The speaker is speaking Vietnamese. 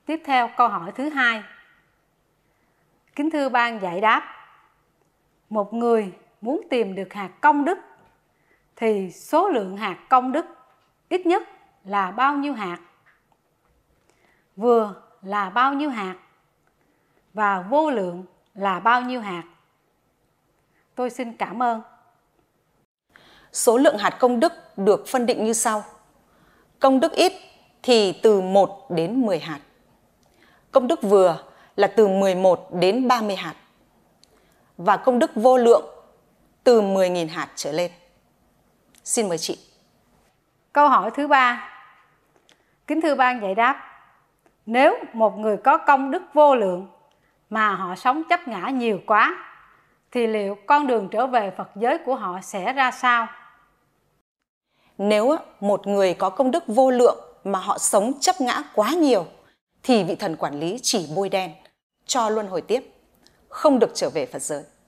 Tiếp theo câu hỏi thứ hai. Kính thưa ban giải đáp, một người muốn tìm được hạt công đức thì số lượng hạt công đức ít nhất là bao nhiêu hạt? Vừa là bao nhiêu hạt? Và vô lượng là bao nhiêu hạt? Tôi xin cảm ơn. Số lượng hạt công đức được phân định như sau. Công đức ít thì từ 1 đến 10 hạt. Công đức vừa là từ 11 đến 30 hạt. Và công đức vô lượng từ 10.000 hạt trở lên. Xin mời chị. Câu hỏi thứ ba. Kính thưa ban giải đáp, nếu một người có công đức vô lượng mà họ sống chấp ngã nhiều quá, thì liệu con đường trở về Phật giới của họ sẽ ra sao? Nếu một người có công đức vô lượng mà họ sống chấp ngã quá nhiều, thì vị thần quản lý chỉ bôi đen, cho luân hồi tiếp, không được trở về Phật giới.